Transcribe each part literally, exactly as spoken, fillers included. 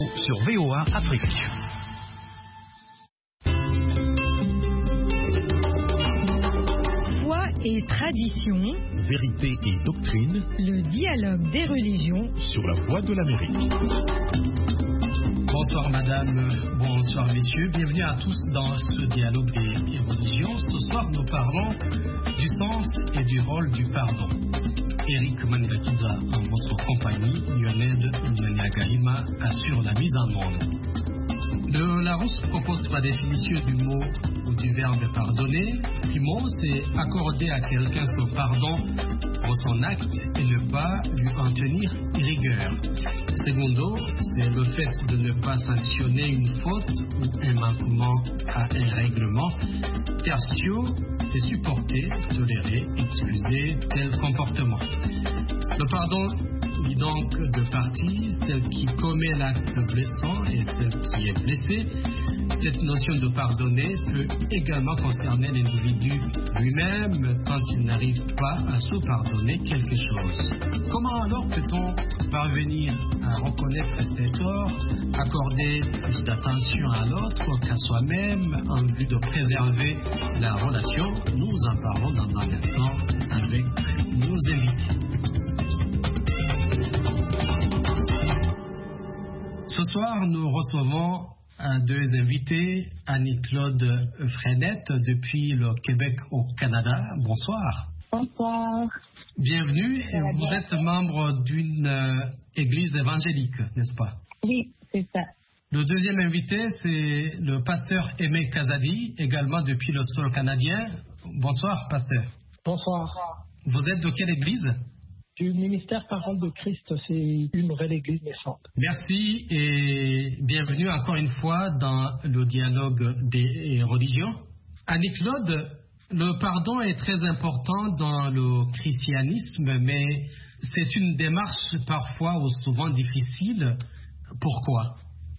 Sur V O A Afrique. Foi et tradition, vérité et doctrine, le dialogue des religions sur la voie de l'Amérique. Bonsoir madame, bonsoir messieurs, bienvenue à tous dans ce dialogue des religions. Ce soir nous parlons du sens et du rôle du pardon. Eric Manilakiza en votre compagnie, Lionel Nyanyagaima assure la mise en onde. Le Larousse propose trois définitions du mot ou du verbe pardonner. Primo, c'est accorder à quelqu'un son pardon pour son acte et ne pas lui en tenir rigueur. Secondo, c'est le fait de ne pas sanctionner une faute ou un manquement à un règlement. Tertio, c'est supporter, tolérer, excuser tel comportement. Le pardon lit donc deux parties, celle qui commet l'acte blessant et celle qui est blessée. Cette notion de pardonner peut également concerner l'individu lui-même quand il n'arrive pas à se pardonner quelque chose. Comment alors peut-on parvenir à reconnaître ses torts, accorder plus d'attention à l'autre qu'à soi-même en vue de préserver la relation? Nous en parlons dans un instant avec nos invités. Ce soir, nous recevons deux invités, Annie-Claude Frenette depuis le Québec au Canada. Bonsoir. Bonsoir. Bienvenue. Vous êtes membre d'une euh, église évangélique, n'est-ce pas? Oui, c'est ça. Le deuxième invité, c'est le pasteur Aimé Kazadi, également depuis le sol canadien. Bonsoir, pasteur. Bonsoir. Vous êtes de quelle église? Du ministère Parole de Christ, c'est une nouvelle église naissante. Merci et bienvenue encore une fois dans le dialogue des religions. Annie-Claude, le pardon est très important dans le christianisme, mais c'est une démarche parfois ou souvent difficile. Pourquoi?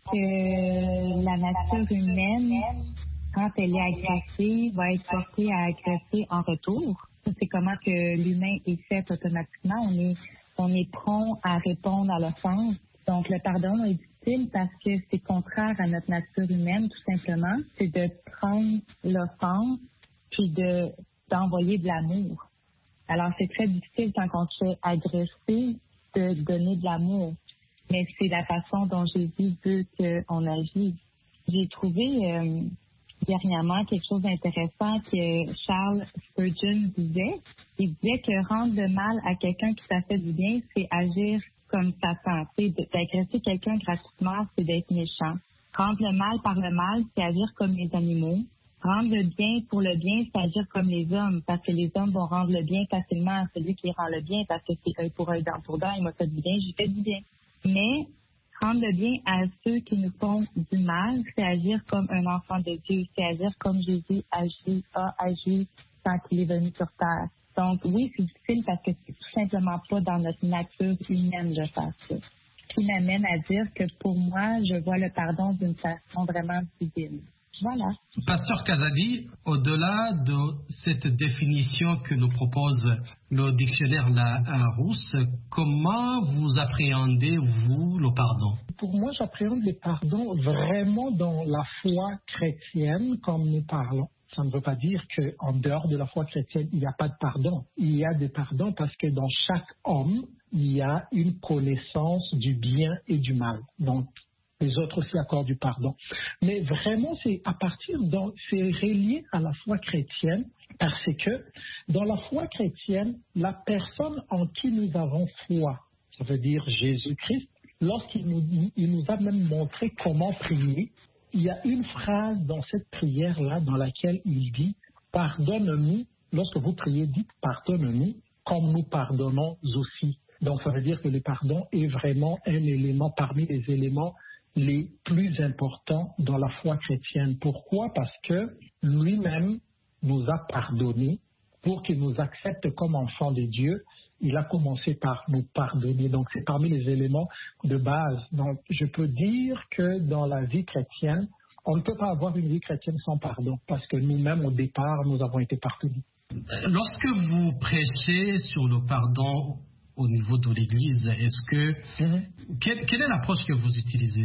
Que la nature humaine, quand elle est agressée, va être portée à agresser en retour. C'est comment que l'humain est fait automatiquement. On est, on est prompt à répondre à l'offense. Donc, le pardon est difficile parce que c'est contraire à notre nature humaine, tout simplement. C'est de prendre l'offense puis de, d'envoyer de l'amour. Alors, c'est très difficile quand on se fait agresser de donner de l'amour. Mais c'est la façon dont Jésus veut qu'on agisse. J'ai trouvé... Euh, dernièrement quelque chose d'intéressant que Charles Spurgeon disait. Il disait que rendre le mal à quelqu'un qui t'a fait du bien, c'est agir comme Satan. D'agresser quelqu'un gratuitement, c'est d'être méchant. Rendre le mal par le mal, c'est agir comme les animaux. Rendre le bien pour le bien, c'est agir comme les hommes, parce que les hommes vont rendre le bien facilement à celui qui rend le bien, parce que c'est œil pour œil, dent pour dent, il m'a fait du bien, j'ai fait du bien. Mais rendre le bien à ceux qui nous font du mal, c'est agir comme un enfant de Dieu, c'est agir comme Jésus agit, a agi quand il est venu sur terre. Donc oui, c'est difficile parce que c'est tout simplement pas dans notre nature humaine de faire ça. Ce qui m'amène à dire que pour moi, je vois le pardon d'une façon vraiment divine. Voilà. Pasteur Kazadi, au-delà de cette définition que nous propose le dictionnaire Larousse, comment vous appréhendez, vous, le pardon? Pour moi, j'appréhende le pardon vraiment dans la foi chrétienne, comme nous parlons. Ça ne veut pas dire qu'en dehors de la foi chrétienne, il n'y a pas de pardon. Il y a des pardons parce que dans chaque homme, il y a une connaissance du bien et du mal. Donc, les autres aussi accordent du pardon. Mais vraiment, c'est à partir de, c'est relié à la foi chrétienne parce que dans la foi chrétienne, la personne en qui nous avons foi, ça veut dire Jésus-Christ, lorsqu'il nous, il nous a même montré comment prier, il y a une phrase dans cette prière-là dans laquelle il dit « Pardonne-nous », lorsque vous priez, dites « Pardonne-nous » comme nous pardonnons aussi. Donc, ça veut dire que le pardon est vraiment un élément parmi les éléments les plus importants dans la foi chrétienne. Pourquoi? Parce que lui-même nous a pardonné pour qu'il nous accepte comme enfants de Dieu. Il a commencé par nous pardonner. Donc, c'est parmi les éléments de base. Donc, je peux dire que dans la vie chrétienne, on ne peut pas avoir une vie chrétienne sans pardon parce que nous-mêmes, au départ, nous avons été pardonnés. Lorsque vous prêchez sur le pardon au niveau de l'Église, est-ce que mm-hmm. quelle, quelle est l'approche que vous utilisez?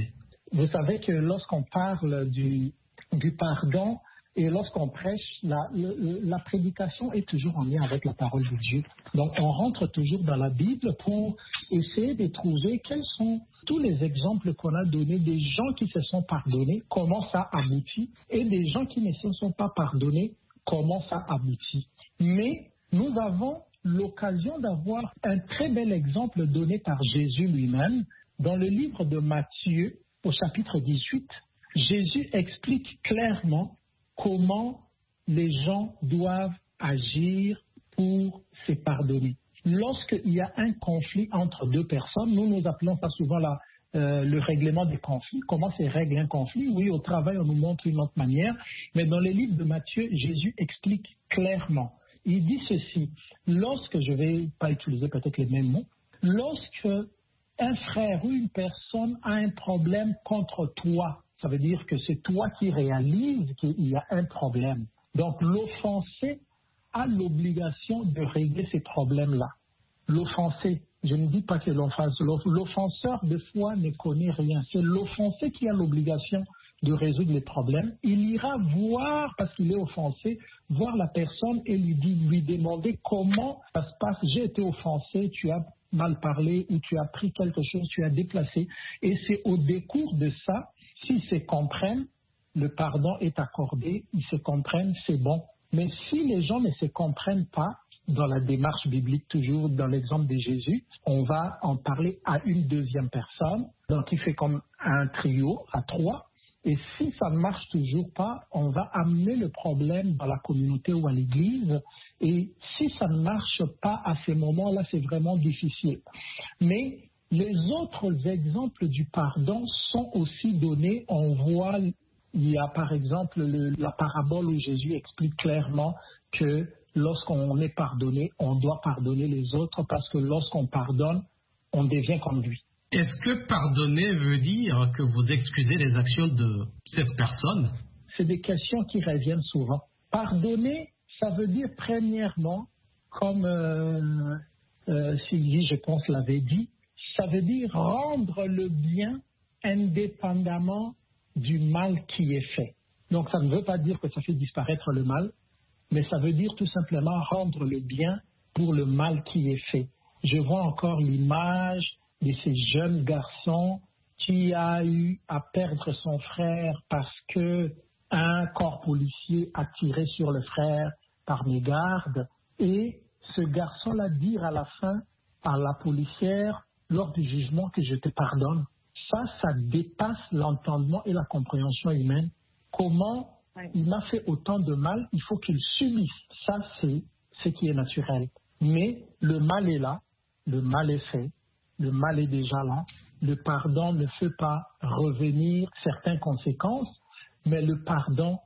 Vous savez que lorsqu'on parle du, du pardon et lorsqu'on prêche, la, le, la prédication est toujours en lien avec la parole de Dieu. Donc, on rentre toujours dans la Bible pour essayer de trouver quels sont tous les exemples qu'on a donnés des gens qui se sont pardonnés, comment ça aboutit, et des gens qui ne se sont pas pardonnés, comment ça aboutit. Mais nous avons l'occasion d'avoir un très bel exemple donné par Jésus lui-même. Dans le livre de Matthieu, au chapitre dix-huit, Jésus explique clairement comment les gens doivent agir pour se pardonner. Lorsqu'il y a un conflit entre deux personnes, nous nous appelons ça souvent la, euh, le règlement des conflits. Comment se règle un conflit? Oui, au travail, on nous montre une autre manière. Mais dans le livre de Matthieu, Jésus explique clairement. Il dit ceci, lorsque, je ne vais pas utiliser peut-être les mêmes mots, lorsque un frère ou une personne a un problème contre toi, ça veut dire que c'est toi qui réalises qu'il y a un problème. Donc l'offensé a l'obligation de régler ces problèmes-là. L'offensé, je ne dis pas que l'offenseur de foi ne connaît rien, c'est l'offensé qui a l'obligation de résoudre les problèmes. Il ira voir, parce qu'il est offensé, voir la personne et lui, dit, lui demander comment ça se passe. J'ai été offensé, tu as mal parlé ou tu as pris quelque chose, tu as déplacé. Et c'est au décours de ça, s'ils se comprennent, le pardon est accordé, ils se comprennent, c'est bon. Mais si les gens ne se comprennent pas, dans la démarche biblique, toujours dans l'exemple de Jésus, on va en parler à une deuxième personne, donc il fait comme un trio, à trois. Et si ça ne marche toujours pas, on va amener le problème dans la communauté ou à l'église. Et si ça ne marche pas à ces moments-là, c'est vraiment difficile. Mais les autres exemples du pardon sont aussi donnés. On voit, il y a par exemple le, la parabole où Jésus explique clairement que lorsqu'on est pardonné, on doit pardonner les autres parce que lorsqu'on pardonne, on devient comme lui. Est-ce que pardonner veut dire que vous excusez les actions de cette personne? C'est des questions qui reviennent souvent. Pardonner, ça veut dire premièrement, comme euh, euh, Sylvie, je pense, l'avait dit, ça veut dire rendre le bien indépendamment du mal qui est fait. Donc ça ne veut pas dire que ça fait disparaître le mal, mais ça veut dire tout simplement rendre le bien pour le mal qui est fait. Je vois encore l'image de ces jeunes garçons qui a eu à perdre son frère parce que un corps policier a tiré sur le frère par mégarde et ce garçon-là dire à la fin à la policière lors du jugement que je te pardonne. Ça, ça dépasse l'entendement et la compréhension humaine. Comment il m'a fait autant de mal, il faut qu'il subisse. Ça, c'est ce qui est naturel. Mais le mal est là, le mal est fait. Le mal est déjà là. Le pardon ne fait pas revenir certaines conséquences, mais le pardon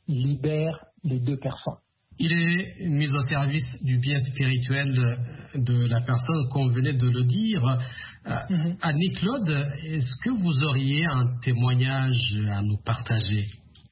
libère les deux personnes. Il est mis au service du bien spirituel de la personne, comme vous venez de le dire. Mm-hmm. Annie-Claude, est-ce que vous auriez un témoignage à nous partager?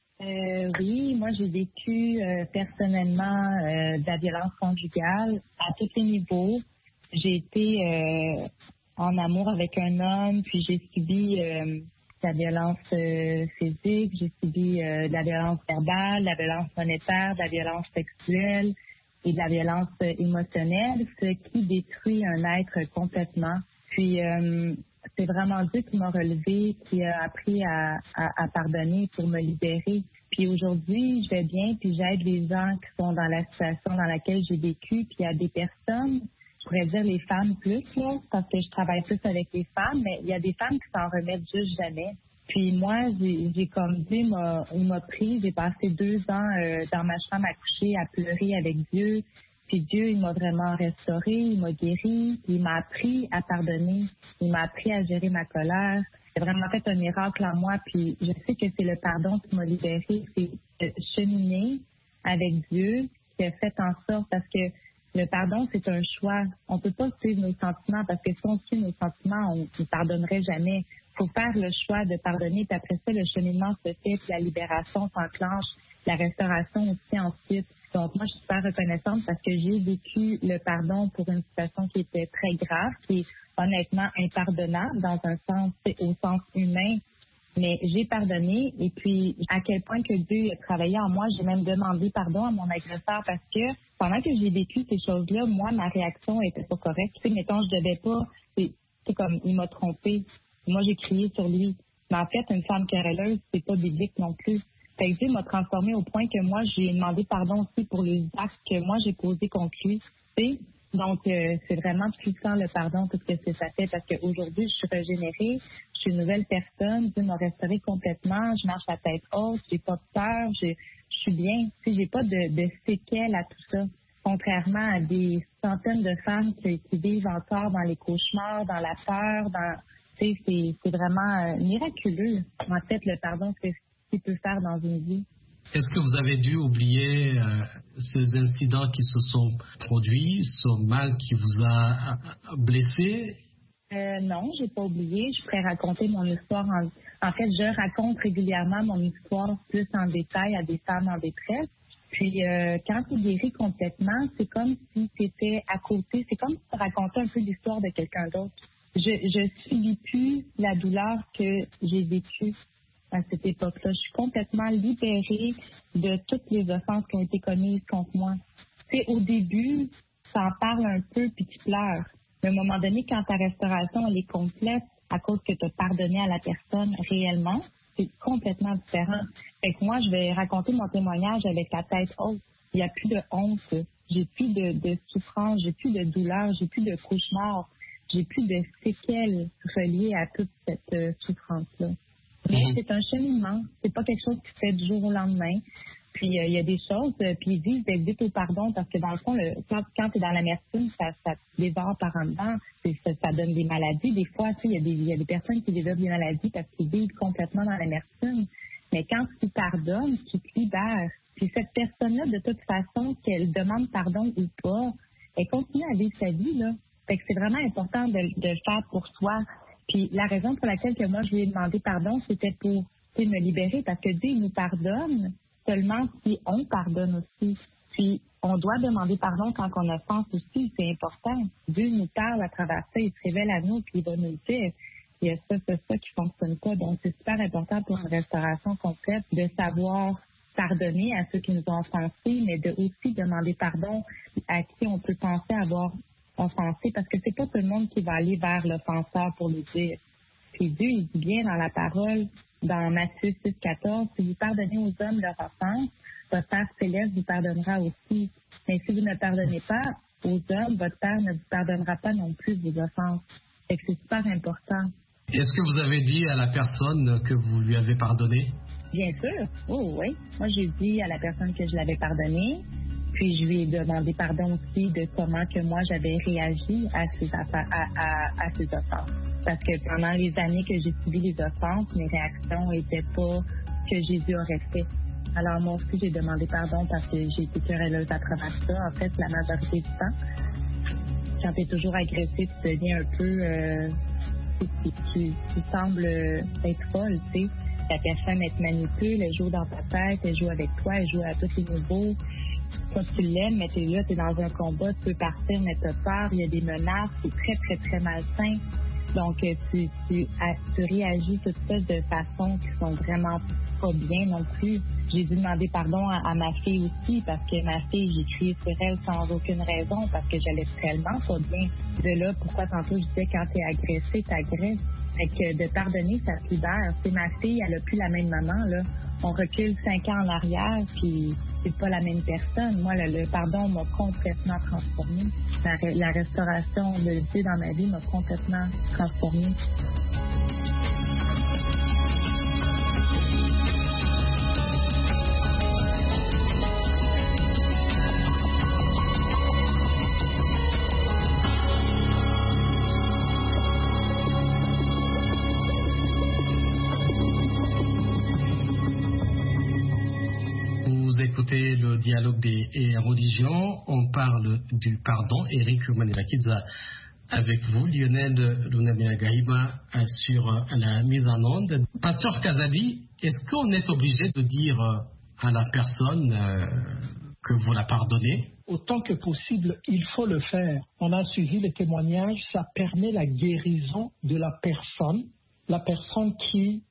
Euh, oui, moi j'ai vécu euh, personnellement euh, de la violence conjugale à tous les niveaux. J'ai été euh, en amour avec un homme, puis j'ai subi euh, de la violence euh, physique, j'ai subi euh, de la violence verbale, de la violence monétaire, de la violence sexuelle et de la violence euh, émotionnelle, ce qui détruit un être complètement. Puis euh, c'est vraiment Dieu qui m'a relevé, qui a appris à, à, à pardonner pour me libérer. Puis aujourd'hui, je vais bien, puis j'aide les gens qui sont dans la situation dans laquelle j'ai vécu, puis il y a des personnes, je pourrais dire les femmes plus, là, parce que je travaille plus avec les femmes, mais il y a des femmes qui s'en remettent juste jamais. Puis moi, j'ai, j'ai comme Dieu m'a, il m'a pris, j'ai passé deux ans euh, dans ma chambre à coucher, à pleurer avec Dieu. Puis Dieu, il m'a vraiment restauré, il m'a guéri, il m'a appris à pardonner, il m'a appris à gérer ma colère. C'est vraiment fait un miracle en moi, puis je sais que c'est le pardon qui m'a libérée, c'est de cheminer avec Dieu qui a fait en sorte, parce que le pardon, c'est un choix. On ne peut pas suivre nos sentiments, parce que si on suit nos sentiments, on ne pardonnerait jamais. Il faut faire le choix de pardonner, puis après ça, le cheminement se fait, puis la libération s'enclenche, la restauration aussi ensuite. Donc, moi, je suis super reconnaissante parce que j'ai vécu le pardon pour une situation qui était très grave, qui est honnêtement impardonnable dans un sens, au sens humain. Mais j'ai pardonné et puis à quel point que Dieu a travaillé en moi, j'ai même demandé pardon à mon agresseur parce que pendant que j'ai vécu ces choses-là, moi, ma réaction était pas correcte. Tu sais, mettons, je devais pas, c'est, c'est comme, il m'a trompé. Moi, j'ai crié sur lui. Mais en fait, une femme querelleuse, c'est pas biblique non plus. Fait que Dieu m'a transformée au point que moi, j'ai demandé pardon aussi pour les actes que moi, j'ai posés contre lui. Tu sais? Donc, euh, c'est vraiment puissant le pardon, tout ce que ça fait, parce qu'aujourd'hui, je suis régénérée, je suis une nouvelle personne, Dieu m'a restaurée complètement, je marche la tête haute, j'ai pas de peur, je, je suis bien, tu sais, j'ai pas de, de séquelles à tout ça. Contrairement à des centaines de femmes qui, qui vivent encore dans les cauchemars, dans la peur, dans, tu sais, c'est, c'est vraiment euh, miraculeux, en fait, le pardon, ce qu'il peut faire dans une vie. Est-ce que vous avez dû oublier euh, ces incidents qui se sont produits, ce mal qui vous a blessé? Euh, non, j'ai pas oublié. Je pourrais raconter mon histoire. En, en fait, je raconte régulièrement mon histoire plus en détail à des femmes en détresse. Puis, euh, quand tu guéris complètement, c'est comme si tu étais à côté. C'est comme si tu racontais un peu l'histoire de quelqu'un d'autre. Je je subis plus la douleur que j'ai vécue à cette époque-là. Je suis complètement libérée de toutes les offenses qui ont été commises contre moi. Tu sais, au début, ça en parle un peu puis tu pleures. Mais à un moment donné, quand ta restauration elle est complète à cause que tu as pardonné à la personne réellement, c'est complètement différent. Fait que moi, je vais raconter mon témoignage avec la tête haute. Il n'y a plus de honte. J'ai plus de, de souffrance, j'ai plus de douleur, j'ai plus de cauchemar, j'ai plus de séquelles reliées à toute cette euh, souffrance-là. Mais mmh. c'est un cheminement. C'est pas quelque chose qui se fait du jour au lendemain. Puis il euh, y a des choses, euh, puis ils disent d'être vite au pardon parce que dans le fond, le, quand, quand tu es dans l'amertume, ça, ça te dévore par en dedans. Ça, ça donne des maladies. Des fois, tu sais, il y a des, il y a des personnes qui développent des maladies parce qu'ils vivent complètement dans l'amertume. Mais quand tu pardonnes, tu te libères. Puis cette personne-là, de toute façon, qu'elle demande pardon ou pas, elle continue à vivre sa vie, là. Fait que c'est vraiment important de, de le faire pour soi. Puis la raison pour laquelle que moi je lui ai demandé pardon, c'était pour me libérer parce que Dieu il nous pardonne seulement si on pardonne aussi. Puis on doit demander pardon quand on offense aussi, c'est important. Dieu nous parle à travers ça, il se révèle à nous puis il va nous le dire. Il y a ça, ça, ça qui fonctionne pas. Donc c'est super important pour une restauration complète de savoir pardonner à ceux qui nous ont offensés, mais de aussi demander pardon à qui on peut penser avoir offensé, parce que c'est pas tout le monde qui va aller vers l'offenseur pour le dire. Puis Dieu, il dit bien dans la parole, dans Matthieu six, quatorze, si vous pardonnez aux hommes leur offense, votre Père céleste vous pardonnera aussi. Mais si vous ne pardonnez pas aux hommes, votre Père ne vous pardonnera pas non plus vos offenses. Fait que c'est super important. Est-ce que vous avez dit à la personne que vous lui avez pardonné? Bien sûr. Oh oui. Moi, j'ai dit à la personne que je l'avais pardonné. Puis je lui ai demandé pardon aussi de comment que moi j'avais réagi à ces affaires, à, à, à ces offenses. Parce que pendant les années que j'ai subi les offenses, mes réactions n'étaient pas ce que Jésus aurait fait. Alors moi aussi j'ai demandé pardon parce que j'ai été querelleuse à travers ça. En fait, la majorité du temps, quand tu es toujours agressé, tu deviens un peu, euh, tu, tu, tu sembles être folle, tu sais. La personne, elle te manipule, elle joue dans ta tête, elle joue avec toi, elle joue à tous les niveaux. Toi, tu l'aimes, mais t'es là, t'es dans un combat, tu peux partir, mais t'as peur, il y a des menaces, c'est très, très, très malsain. Donc, tu, tu, tu réagis toutes sortes de façons qui sont vraiment pas bien non plus. J'ai dû demander pardon à, à ma fille aussi, parce que ma fille, j'ai crié sur elle sans aucune raison, parce que j'allais tellement pas bien. De là, pourquoi tantôt je disais quand t'es agressé, t'agresses. Fait que de pardonner, ça te libère. C'est ma fille, elle a plus la même maman, là. On recule cinq ans en arrière, puis c'est pas la même personne. Moi, le, le pardon m'a complètement transformée. La, la restauration de Dieu dans ma vie m'a complètement transformée. Écoutez le dialogue des religions, on parle du pardon. Eric Manilakidza avec vous, Lionel Lunamina-Gaïma sur la mise en onde. Pasteur Kazadi, est-ce qu'on est obligé de dire à la personne euh, que vous la pardonnez? Autant que possible, il faut le faire. On a suivi les témoignages, ça permet la guérison de la personne, la personne qui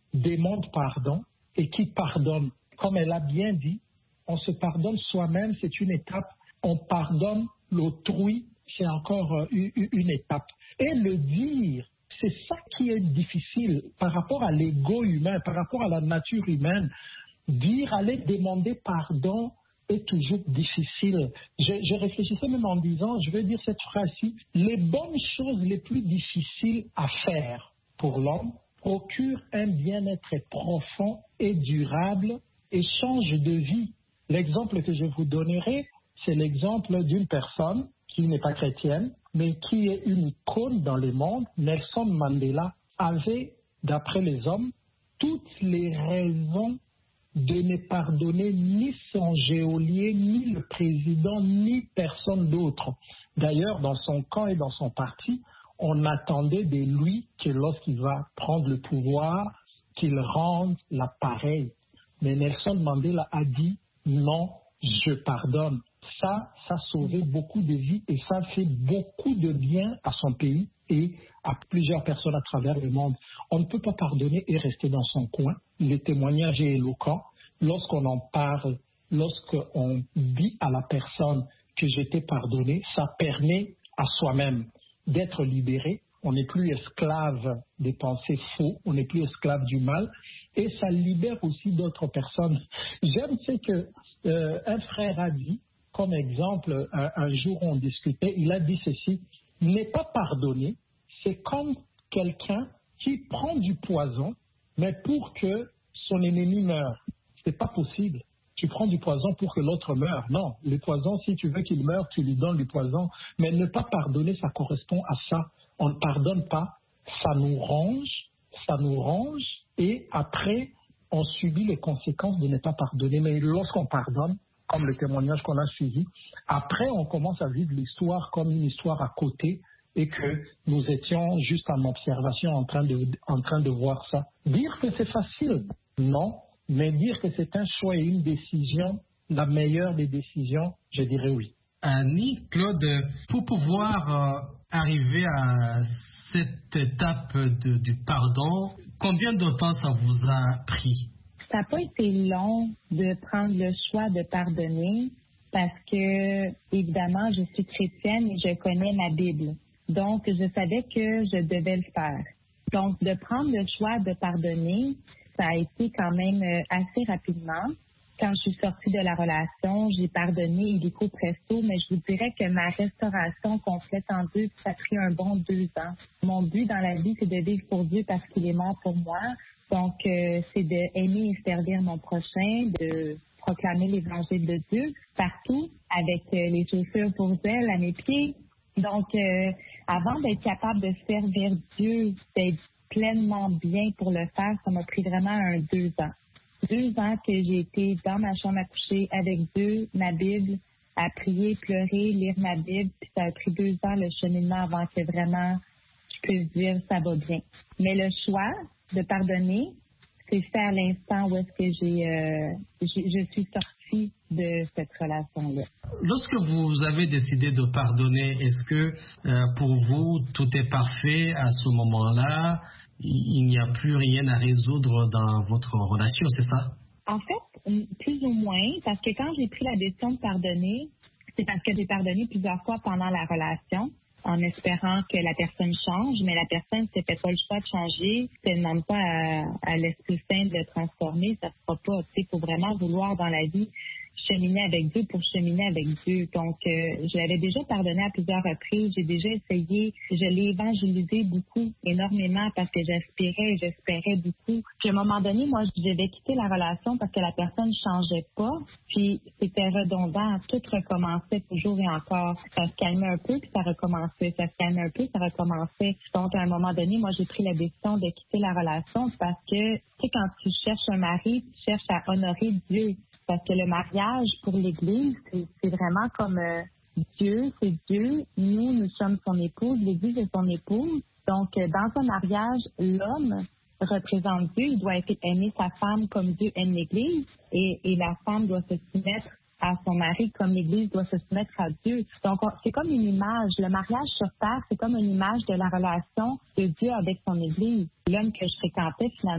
demande pardon et qui pardonne. Comme elle a bien dit, on se pardonne soi-même, c'est une étape. On pardonne l'autrui, c'est encore une étape. Et le dire, c'est ça qui est difficile par rapport à l'ego humain, par rapport à la nature humaine. Dire, aller demander pardon est toujours difficile. Je, je réfléchissais même en disant, je vais dire cette phrase-ci, les bonnes choses les plus difficiles à faire pour l'homme procurent un bien-être profond et durable et changent de vie. L'exemple que je vous donnerai, c'est l'exemple d'une personne qui n'est pas chrétienne, mais qui est une icône dans le monde. Nelson Mandela avait, d'après les hommes, toutes les raisons de ne pardonner ni son geôlier, ni le président, ni personne d'autre. D'ailleurs, dans son camp et dans son parti, on attendait de lui que lorsqu'il va prendre le pouvoir, qu'il rende l'appareil. Mais Nelson Mandela a dit non, je pardonne. Ça, ça a sauvé beaucoup de vies et ça fait beaucoup de bien à son pays et à plusieurs personnes à travers le monde. On ne peut pas pardonner et rester dans son coin. Le témoignage est éloquent. Lorsqu'on en parle, lorsqu'on dit à la personne que je t'ai pardonné, ça permet à soi-même d'être libéré. On n'est plus esclave des pensées faux, on n'est plus esclave du mal et ça libère aussi d'autres personnes. J'aime ce que euh, un frère a dit, comme exemple, un, un jour on discutait, il a dit ceci, ne pas pardonner, c'est comme quelqu'un qui prend du poison, mais pour que son ennemi meure. C'est pas possible. Tu prends du poison pour que l'autre meure. Non, le poison, si tu veux qu'il meure, tu lui donnes du poison. Mais ne pas pardonner, ça correspond à ça. On ne pardonne pas, ça nous ronge, ça nous ronge, et après, on subit les conséquences de ne pas pardonner. Mais lorsqu'on pardonne, comme le témoignage qu'on a suivi, après, on commence à vivre l'histoire comme une histoire à côté, et que nous étions juste en observation en train de, en train de voir ça. Dire que c'est facile, non, mais dire que c'est un choix et une décision, la meilleure des décisions, je dirais oui. Annie, Claude, pour pouvoir euh, arriver à cette étape de, du pardon, combien de temps ça vous a pris? Ça n'a pas été long de prendre le choix de pardonner parce que, évidemment, je suis chrétienne et je connais ma Bible. Donc, je savais que je devais le faire. Donc, de prendre le choix de pardonner, ça a été quand même assez rapidement. Quand je suis sortie de la relation, j'ai pardonné illico presto, mais je vous dirais que ma restauration complète en Dieu, ça a pris un bon deux ans. Mon but dans la vie, c'est de vivre pour Dieu parce qu'il est mort pour moi. Donc, euh, c'est d'aimer et servir mon prochain, de proclamer l'évangile de Dieu partout, avec euh, les chaussures pour elle à mes pieds. Donc, euh, avant d'être capable de servir Dieu, d'être pleinement bien pour le faire, ça m'a pris vraiment un deux ans. Deux ans que j'ai été dans ma chambre à coucher avec Dieu, ma Bible, à prier, pleurer, lire ma Bible, puis ça a pris deux ans le cheminement avant que vraiment je puisse dire ça va bien. Mais le choix de pardonner, c'est fait à l'instant où est-ce que j'ai, euh, j'ai je suis sortie de cette relation-là. Lorsque vous avez décidé de pardonner, est-ce que euh, pour vous tout est parfait à ce moment-là? Il n'y a plus rien à résoudre dans votre relation, c'est ça? En fait, plus ou moins, parce que quand j'ai pris la décision de pardonner, c'est parce que j'ai pardonné plusieurs fois pendant la relation, en espérant que la personne change, mais la personne ne s'est fait pas le choix de changer. Si elle ne demande pas à, à l'Esprit Saint de le transformer, ça ne se fera pas. Il faut vraiment vouloir dans la vie cheminer avec Dieu pour cheminer avec Dieu. Donc, euh, je l'avais déjà pardonné à plusieurs reprises. J'ai déjà essayé. Je l'ai évangélisé beaucoup, énormément, parce que j'aspirais et j'espérais beaucoup. Puis, à un moment donné, moi, je devais quitter la relation parce que la personne ne changeait pas. Puis, c'était redondant. Tout recommençait toujours et encore. Ça se calmait un peu, puis ça recommençait. Ça se calmait un peu, ça recommençait. Donc, à un moment donné, moi, j'ai pris la décision de quitter la relation parce que, tu sais, quand tu cherches un mari, tu cherches à honorer Dieu. Parce que le mariage pour l'Église, c'est, c'est vraiment comme euh, Dieu, c'est Dieu. Nous, nous sommes son épouse, l'Église est son épouse. Donc, euh, dans un mariage, l'homme représente Dieu. Il doit aimer sa femme comme Dieu aime l'Église. Et, et la femme doit se soumettre à son mari comme l'Église doit se soumettre à Dieu. Donc, on, c'est comme une image. Le mariage sur terre, c'est comme une image de la relation de Dieu avec son Église. L'homme que je fréquentais, finalement,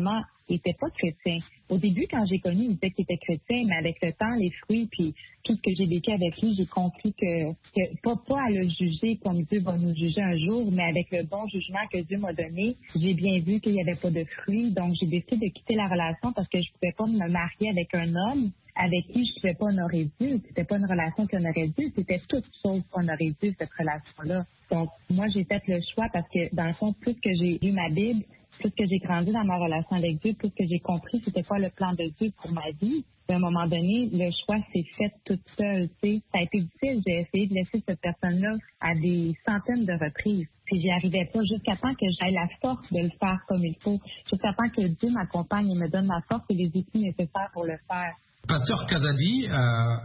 n'était pas chrétien. Au début, quand j'ai connu, il disait qu'il était chrétien, mais avec le temps, les fruits, puis tout ce que j'ai vécu avec lui, j'ai compris que, que pas, pas à le juger comme Dieu va nous juger un jour, mais avec le bon jugement que Dieu m'a donné, j'ai bien vu qu'il n'y avait pas de fruits. Donc, j'ai décidé de quitter la relation parce que je ne pouvais pas me marier avec un homme avec qui je ne pouvais pas honorer Dieu. C'était pas une relation qui honorait Dieu, c'était toute chose honorer Dieu, cette relation-là. Donc, moi, j'ai fait le choix parce que, dans le fond, plus que j'ai lu ma Bible, plus que j'ai grandi dans ma relation avec Dieu, plus que j'ai compris c'était quoi le plan de Dieu pour ma vie. À un moment donné, le choix s'est fait toute seule. Tu sais. Ça a été difficile. J'ai essayé de laisser cette personne-là à des centaines de reprises. Puis j'y arrivais pas jusqu'à temps que j'aie la force de le faire comme il faut. Jusqu'à temps que Dieu m'accompagne et me donne la force et les outils nécessaires pour le faire. Pasteur Kazadi, euh,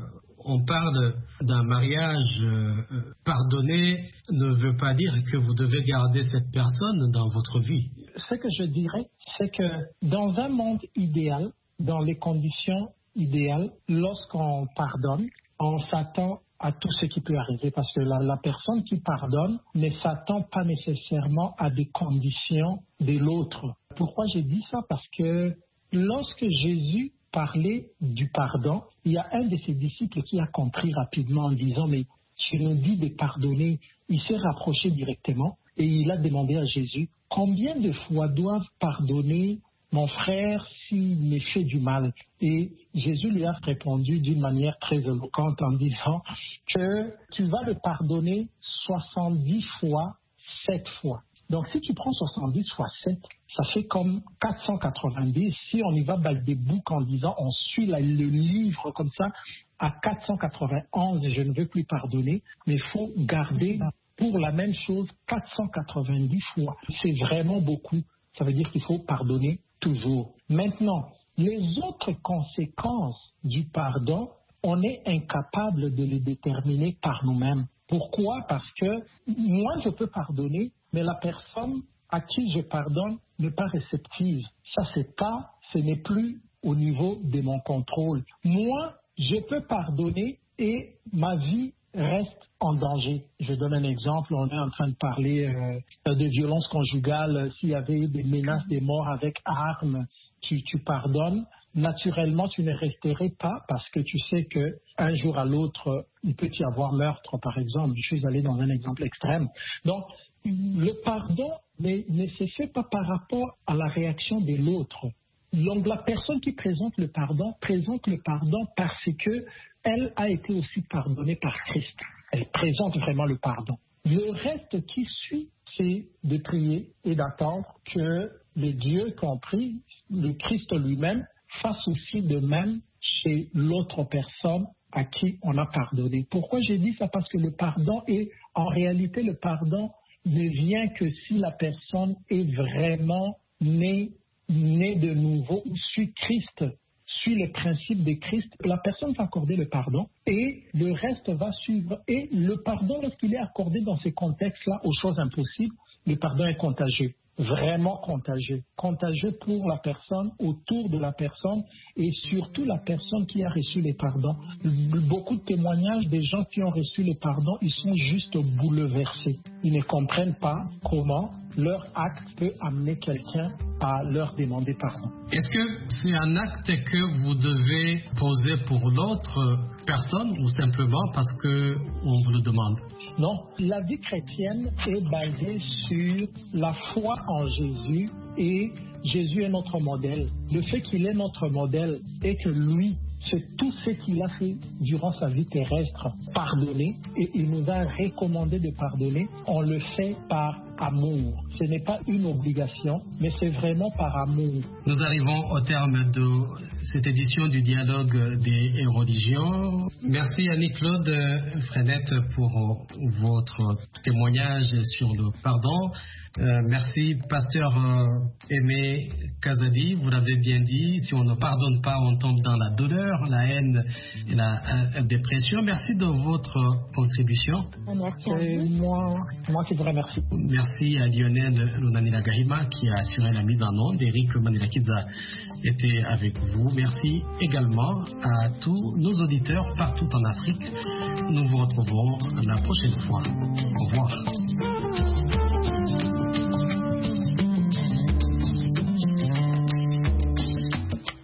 on parle d'un mariage euh, pardonné ne veut pas dire que vous devez garder cette personne dans votre vie. Ce que je dirais, c'est que dans un monde idéal, dans les conditions idéales, lorsqu'on pardonne, on s'attend à tout ce qui peut arriver parce que la, la personne qui pardonne ne s'attend pas nécessairement à des conditions de l'autre. Pourquoi j'ai dit ça? Parce que lorsque Jésus parlait du pardon, il y a un de ses disciples qui a compris rapidement en disant « mais tu nous dis de pardonner ». Il s'est rapproché directement et il a demandé à Jésus « combien de fois doivent pardonner mon frère s'il me fait du mal ?» Et Jésus lui a répondu d'une manière très éloquente en disant que tu vas le pardonner soixante-dix fois, sept fois. Donc si tu prends soixante-dix fois sept, ça fait comme quatre cent quatre-vingt-dix. Si on y va by des boucs en disant on suit la, le livre comme ça, à quatre cent quatre-vingt-onze, je ne veux plus pardonner, mais il faut garder pour la même chose quatre cent quatre-vingt-dix fois. C'est vraiment beaucoup. Ça veut dire qu'il faut pardonner toujours. Maintenant, les autres conséquences du pardon, on est incapable de les déterminer par nous-mêmes. Pourquoi? Parce que moi, je peux pardonner, mais la personne à qui je pardonne n'est pas réceptive. Ça, c'est pas, ce n'est plus au niveau de mon contrôle. Moi, je peux pardonner et ma vie reste en danger. Je donne un exemple. On est en train de parler euh, de violence conjugale. S'il y avait des menaces de mort avec armes, tu, tu pardonnes. Naturellement, tu ne resterais pas parce que tu sais que un jour à l'autre, il peut y avoir meurtre, par exemple. Je suis allé dans un exemple extrême. Donc, le pardon ne, ne se fait pas par rapport à la réaction de l'autre. Donc, la personne qui présente le pardon présente le pardon parce que elle a été aussi pardonnée par Christ. Elle présente vraiment le pardon. Le reste qui suit, c'est de prier et d'attendre que le Dieu compris, le Christ lui-même, fasse aussi de même chez l'autre personne à qui on a pardonné. Pourquoi j'ai dit ça? Parce que le pardon est, en réalité, le pardon ne vient que si la personne est vraiment née, née de nouveau ou suit Christ, suit le principe de Christ. La personne va accorder le pardon et le reste va suivre. Et le pardon, lorsqu'il est accordé dans ces contextes-là aux choses impossibles, le pardon est contagieux. Vraiment contagieux. Contagieux pour la personne, autour de la personne et surtout la personne qui a reçu les pardons. Beaucoup de témoignages des gens qui ont reçu les pardons, ils sont juste bouleversés. Ils ne comprennent pas comment leur acte peut amener quelqu'un à leur demander pardon. Est-ce que c'est un acte que vous devez poser pour l'autre personne ou simplement parce qu'on vous le demande? Non, la vie chrétienne est basée sur la foi en Jésus et Jésus est notre modèle. Le fait qu'il est notre modèle et que lui, c'est tout ce qu'il a fait durant sa vie terrestre, pardonner, et il nous a recommandé de pardonner, on le fait par amour. Ce n'est pas une obligation, mais c'est vraiment par amour. Nous arrivons au terme de cette édition du Dialogue des religions. Merci Annie-Claude Frenette pour votre témoignage sur le pardon. Euh, merci Pasteur euh, Aimé Kazadi, vous l'avez bien dit, si on ne pardonne pas, on tombe dans la douleur, la haine et la euh, dépression. Merci de votre contribution. Merci à vous. Moi, moi qui vous remercie. Merci à Lionel Lunanila Gahima qui a assuré la mise en onde. Eric Manilakiza était avec vous. Merci également à tous nos auditeurs partout en Afrique. Nous vous retrouvons la prochaine fois. Au revoir.